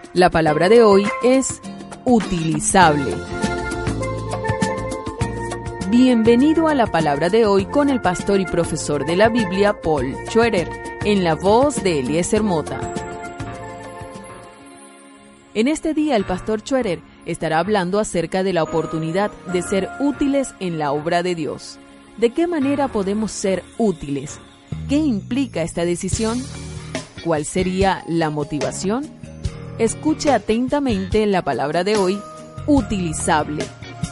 La palabra de hoy es utilizable. Bienvenido a la palabra de hoy con el pastor y profesor de la Biblia, Paul Schroeder, en la voz de Eliezer Mota. En este día el pastor Schroeder estará hablando acerca de la oportunidad de ser útiles en la obra de Dios. ¿De qué manera podemos ser útiles? ¿Qué implica esta decisión? ¿Cuál sería la motivación? Escuche atentamente la palabra de hoy, utilizable.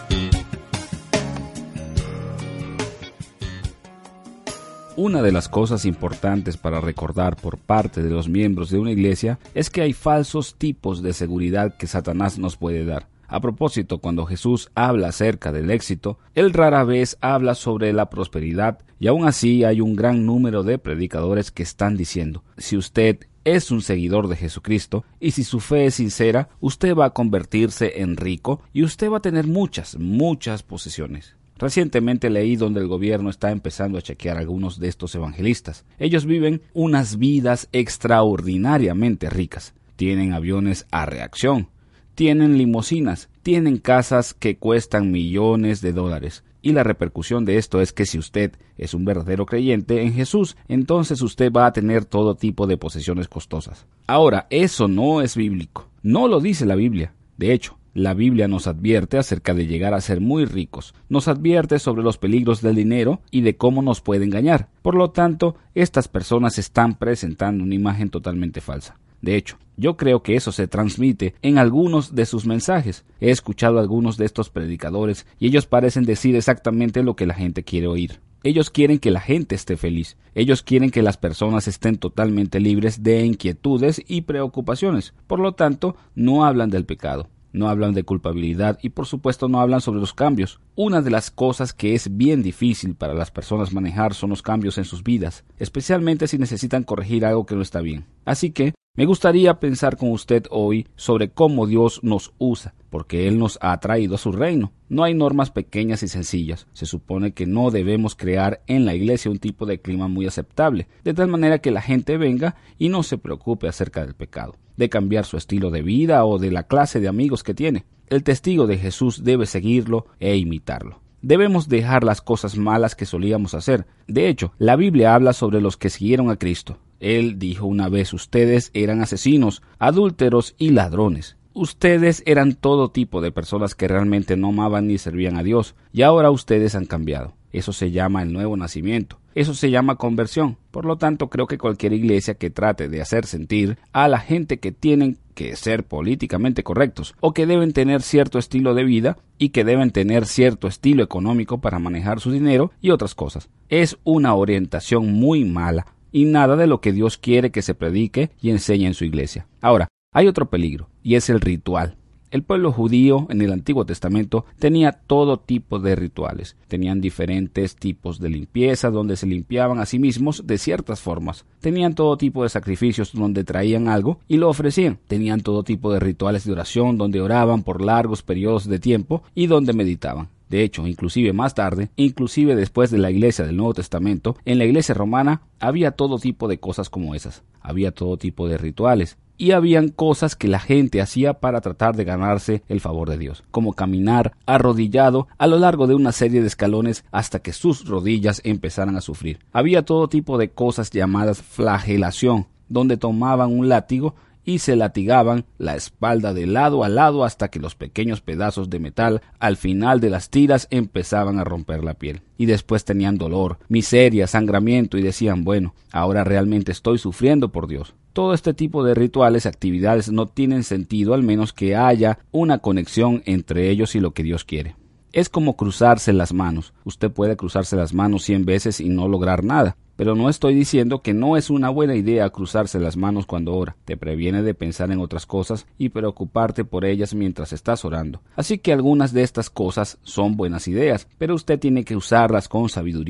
Una de las cosas importantes para recordar por parte de los miembros de una iglesia es que hay falsos tipos de seguridad que Satanás nos puede dar. A propósito, cuando Jesús habla acerca del éxito, él rara vez habla sobre la prosperidad, y aún así hay un gran número de predicadores que están diciendo: si usted es un seguidor de Jesucristo y si su fe es sincera, usted va a convertirse en rico y usted va a tener muchas posesiones. Recientemente leí donde el gobierno está empezando a chequear a algunos de estos evangelistas. Ellos viven unas vidas extraordinariamente ricas. Tienen aviones a reacción, tienen limusinas, tienen casas que cuestan millones de dólares. Y la repercusión de esto es que si usted es un verdadero creyente en Jesús, entonces usted va a tener todo tipo de posesiones costosas. Ahora, eso no es bíblico. No lo dice la Biblia. De hecho, la Biblia nos advierte acerca de llegar a ser muy ricos, nos advierte sobre los peligros del dinero y de cómo nos puede engañar. Por lo tanto, estas personas están presentando una imagen totalmente falsa. De hecho, yo creo que eso se transmite en algunos de sus mensajes. He escuchado a algunos de estos predicadores y ellos parecen decir exactamente lo que la gente quiere oír. Ellos quieren que la gente esté feliz. Ellos quieren que las personas estén totalmente libres de inquietudes y preocupaciones. Por lo tanto, no hablan del pecado. No hablan de culpabilidad y por supuesto no hablan sobre los cambios. Una de las cosas que es bien difícil para las personas manejar son los cambios en sus vidas, especialmente si necesitan corregir algo que no está bien. Así que me gustaría pensar con usted hoy sobre cómo Dios nos usa, porque Él nos ha traído a su reino. No hay normas pequeñas y sencillas. Se supone que no debemos crear en la iglesia un tipo de clima muy aceptable, de tal manera que la gente venga y no se preocupe acerca del pecado, de cambiar su estilo de vida o de la clase de amigos que tiene. El testigo de Jesús debe seguirlo e imitarlo. Debemos dejar las cosas malas que solíamos hacer. De hecho, la Biblia habla sobre los que siguieron a Cristo. Él dijo una vez: ustedes eran asesinos, adúlteros y ladrones. Ustedes eran todo tipo de personas que realmente no amaban ni servían a Dios, y ahora ustedes han cambiado. Eso se llama el nuevo nacimiento. Eso se llama conversión. Por lo tanto, creo que cualquier iglesia que trate de hacer sentir a la gente que tienen que ser políticamente correctos, o que deben tener cierto estilo de vida, y que deben tener cierto estilo económico para manejar su dinero y otras cosas, es una orientación muy mala, y nada de lo que Dios quiere que se predique y enseñe en su iglesia. Ahora, hay otro peligro, y es el ritual. El pueblo judío en el Antiguo Testamento tenía todo tipo de rituales. Tenían diferentes tipos de limpieza donde se limpiaban a sí mismos de ciertas formas. Tenían todo tipo de sacrificios donde traían algo y lo ofrecían. Tenían todo tipo de rituales de oración donde oraban por largos periodos de tiempo y donde meditaban. De hecho, inclusive más tarde, inclusive después de la iglesia del Nuevo Testamento, en la iglesia romana había todo tipo de cosas como esas. Había todo tipo de rituales. Y habían cosas que la gente hacía para tratar de ganarse el favor de Dios, como caminar arrodillado a lo largo de una serie de escalones hasta que sus rodillas empezaran a sufrir. Había todo tipo de cosas llamadas flagelación, donde tomaban un látigo y se latigaban la espalda de lado a lado hasta que los pequeños pedazos de metal al final de las tiras empezaban a romper la piel. Y después tenían dolor, miseria, sangramiento y decían: bueno, ahora realmente estoy sufriendo por Dios. Todo este tipo de rituales y actividades no tienen sentido al menos que haya una conexión entre ellos y lo que Dios quiere. Es como cruzarse las manos. Usted puede cruzarse las manos 100 veces y no lograr nada. Pero no estoy diciendo que no es una buena idea cruzarse las manos cuando ora. Te previene de pensar en otras cosas y preocuparte por ellas mientras estás orando. Así que algunas de estas cosas son buenas ideas, pero usted tiene que usarlas con sabiduría.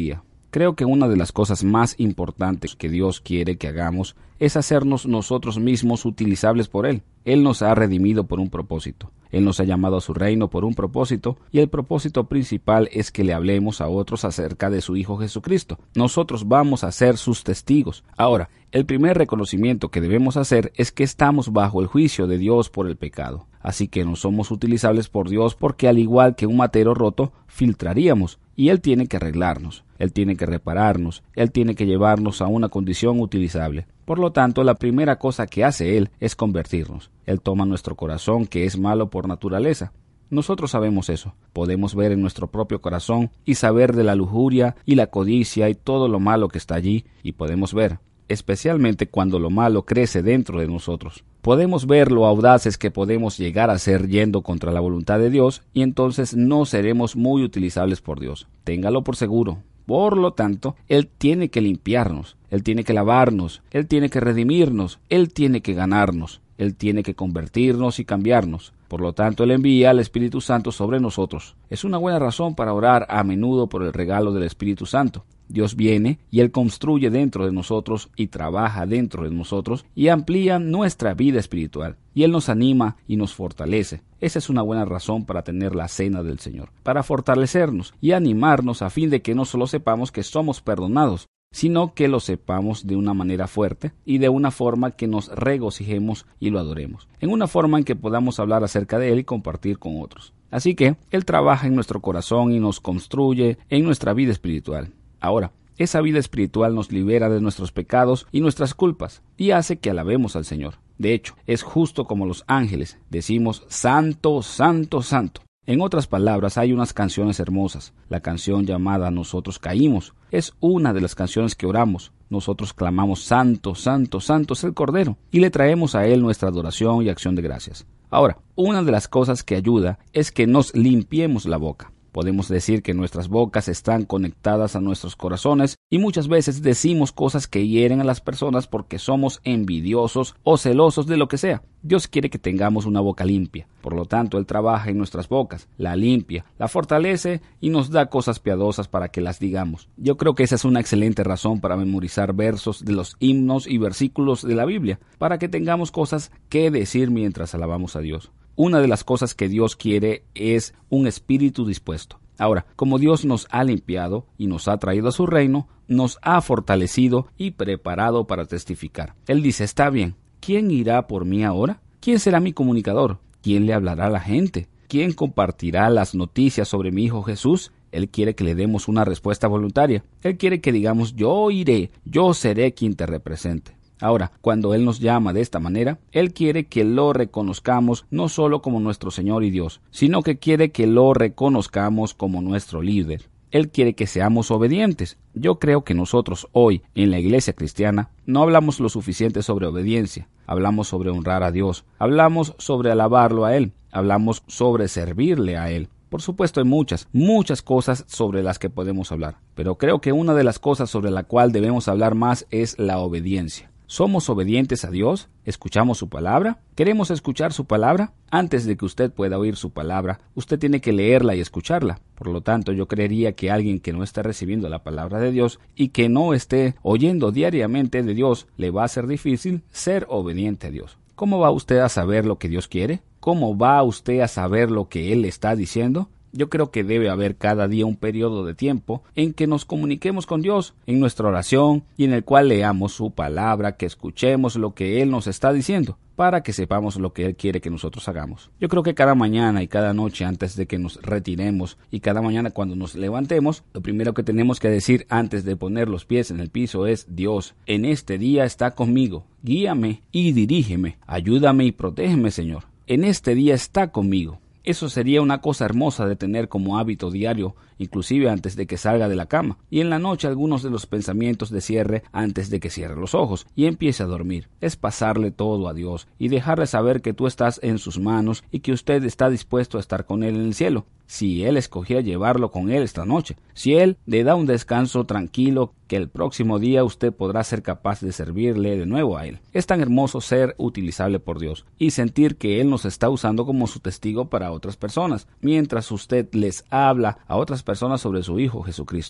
Creo que una de las cosas más importantes que Dios quiere que hagamos es hacernos nosotros mismos utilizables por Él. Él nos ha redimido por un propósito. Él nos ha llamado a su reino por un propósito, y el propósito principal es que le hablemos a otros acerca de su Hijo Jesucristo. Nosotros vamos a ser sus testigos. Ahora, el primer reconocimiento que debemos hacer es que estamos bajo el juicio de Dios por el pecado. Así que no somos utilizables por Dios porque, al igual que un matero roto, filtraríamos, y Él tiene que arreglarnos, Él tiene que repararnos, Él tiene que llevarnos a una condición utilizable. Por lo tanto, la primera cosa que hace Él es convertirnos. Él toma nuestro corazón, que es malo por naturaleza. Nosotros sabemos eso. Podemos ver en nuestro propio corazón y saber de la lujuria y la codicia y todo lo malo que está allí, y podemos ver, especialmente cuando lo malo crece dentro de nosotros. Podemos ver lo audaces que podemos llegar a ser yendo contra la voluntad de Dios, y entonces no seremos muy utilizables por Dios. Téngalo por seguro. Por lo tanto, Él tiene que limpiarnos, Él tiene que lavarnos, Él tiene que redimirnos, Él tiene que ganarnos, Él tiene que convertirnos y cambiarnos. Por lo tanto, Él envía al Espíritu Santo sobre nosotros. Es una buena razón para orar a menudo por el regalo del Espíritu Santo. Dios viene y Él construye dentro de nosotros y trabaja dentro de nosotros y amplía nuestra vida espiritual. Y Él nos anima y nos fortalece. Esa es una buena razón para tener la cena del Señor, para fortalecernos y animarnos a fin de que no solo sepamos que somos perdonados, sino que lo sepamos de una manera fuerte y de una forma que nos regocijemos y lo adoremos, en una forma en que podamos hablar acerca de Él y compartir con otros. Así que Él trabaja en nuestro corazón y nos construye en nuestra vida espiritual. Ahora, esa vida espiritual nos libera de nuestros pecados y nuestras culpas y hace que alabemos al Señor. De hecho, es justo como los ángeles, decimos Santo, Santo, Santo. En otras palabras, hay unas canciones hermosas. La canción llamada Nosotros Caímos es una de las canciones que oramos. Nosotros clamamos Santo, Santo, Santo es el Cordero, y le traemos a Él nuestra adoración y acción de gracias. Ahora, una de las cosas que ayuda es que nos limpiemos la boca. Podemos decir que nuestras bocas están conectadas a nuestros corazones y muchas veces decimos cosas que hieren a las personas porque somos envidiosos o celosos de lo que sea. Dios quiere que tengamos una boca limpia. Por lo tanto, Él trabaja en nuestras bocas, la limpia, la fortalece y nos da cosas piadosas para que las digamos. Yo creo que esa es una excelente razón para memorizar versos de los himnos y versículos de la Biblia, para que tengamos cosas que decir mientras alabamos a Dios. Una de las cosas que Dios quiere es un espíritu dispuesto. Ahora, como Dios nos ha limpiado y nos ha traído a su reino, nos ha fortalecido y preparado para testificar. Él dice, está bien, ¿quién irá por mí ahora? ¿Quién será mi comunicador? ¿Quién le hablará a la gente? ¿Quién compartirá las noticias sobre mi Hijo Jesús? Él quiere que le demos una respuesta voluntaria. Él quiere que digamos, yo iré, yo seré quien te represente. Ahora, cuando Él nos llama de esta manera, Él quiere que lo reconozcamos no solo como nuestro Señor y Dios, sino que quiere que lo reconozcamos como nuestro líder. Él quiere que seamos obedientes. Yo creo que nosotros hoy, en la iglesia cristiana, no hablamos lo suficiente sobre obediencia. Hablamos sobre honrar a Dios. Hablamos sobre alabarlo a Él. Hablamos sobre servirle a Él. Por supuesto, hay muchas cosas sobre las que podemos hablar. Pero creo que una de las cosas sobre la cual debemos hablar más es la obediencia. ¿Somos obedientes a Dios? ¿Escuchamos su palabra? ¿Queremos escuchar su palabra? Antes de que usted pueda oír su palabra, usted tiene que leerla y escucharla. Por lo tanto, yo creería que alguien que no está recibiendo la palabra de Dios y que no esté oyendo diariamente de Dios, le va a ser difícil ser obediente a Dios. ¿Cómo va usted a saber lo que Dios quiere? ¿Cómo va usted a saber lo que Él está diciendo? Yo creo que debe haber cada día un periodo de tiempo en que nos comuniquemos con Dios en nuestra oración y en el cual leamos su palabra, que escuchemos lo que Él nos está diciendo, para que sepamos lo que Él quiere que nosotros hagamos. Yo creo que cada mañana y cada noche antes de que nos retiremos y cada mañana cuando nos levantemos, lo primero que tenemos que decir antes de poner los pies en el piso es: Dios, en este día está conmigo, guíame y dirígeme, ayúdame y protégeme, Señor. En este día está conmigo. Eso sería una cosa hermosa de tener como hábito diario, inclusive antes de que salga de la cama, y en la noche algunos de los pensamientos de cierre antes de que cierre los ojos y empiece a dormir. Es pasarle todo a Dios y dejarle saber que tú estás en sus manos y que usted está dispuesto a estar con Él en el cielo. Si Él escogiera llevarlo con Él esta noche, si Él le da un descanso tranquilo, que el próximo día usted podrá ser capaz de servirle de nuevo a Él. Es tan hermoso ser utilizable por Dios y sentir que Él nos está usando como su testigo para otras personas, mientras usted les habla a otras personas sobre su Hijo Jesucristo.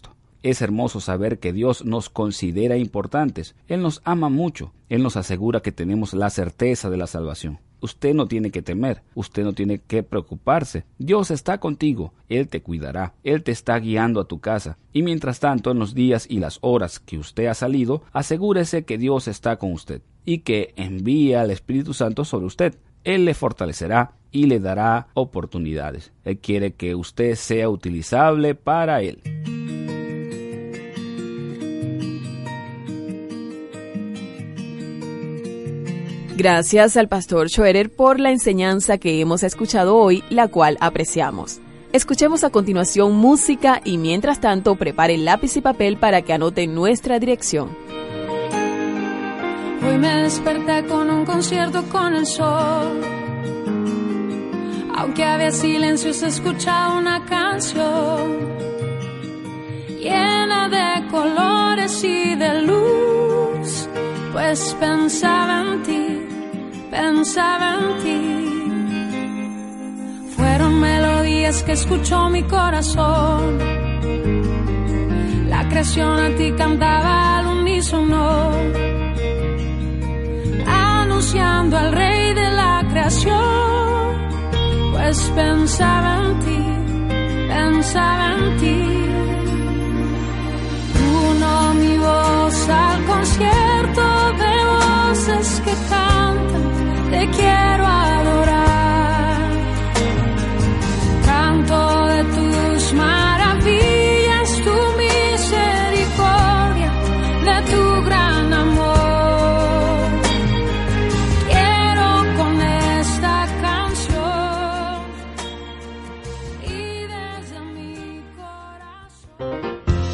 Es hermoso saber que Dios nos considera importantes. Él nos ama mucho. Él nos asegura que tenemos la certeza de la salvación. Usted no tiene que temer, usted no tiene que preocuparse. Dios está contigo, Él te cuidará, Él te está guiando a tu casa. Y mientras tanto, en los días y las horas que usted ha salido, asegúrese que Dios está con usted y que envía al Espíritu Santo sobre usted. Él le fortalecerá y le dará oportunidades. Él quiere que usted sea utilizable para Él. Gracias al pastor Schroeder por la enseñanza que hemos escuchado hoy, la cual apreciamos. Escuchemos a continuación música y mientras tanto prepare lápiz y papel para que anote nuestra dirección. Hoy me desperté con un concierto con el sol. Aunque había silencio, se escuchaba una canción llena de colores y de luz. Pues pensaba en ti, pensaba en ti. Fueron melodías que escuchó mi corazón. La creación a ti cantaba al unísono, anunciando al Rey de la creación. Pues pensaba en ti, pensaba en ti. Uno mi voz al concierto de voces que cantan, te quiero adorar. Canto de tus maravillas, tu misericordia, de tu gran amor. Quiero con esta canción y desde mi corazón.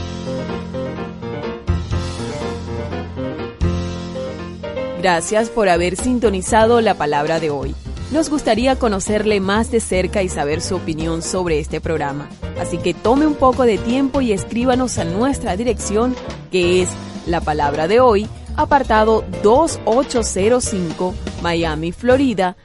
Gracias por haber sintonizado la palabra de hoy. Nos gustaría conocerle más de cerca y saber su opinión sobre este programa. Así que tome un poco de tiempo y escríbanos a nuestra dirección, que es La Palabra de Hoy, apartado 2805, Miami, Florida,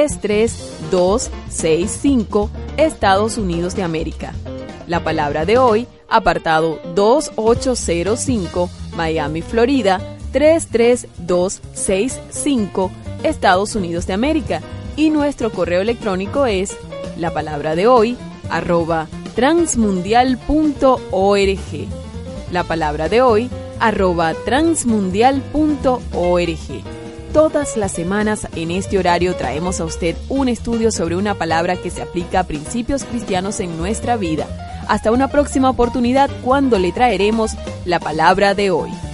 33265, Estados Unidos de América. La Palabra de Hoy, apartado 2805, Miami, Florida, 33265, Estados Unidos de América. Y nuestro correo electrónico es lapalabradehoy@transmundial.org. lapalabradehoy@transmundial.org. Todas las semanas en este horario traemos a usted un estudio sobre una palabra que se aplica a principios cristianos en nuestra vida. Hasta una próxima oportunidad cuando le traeremos la palabra de hoy.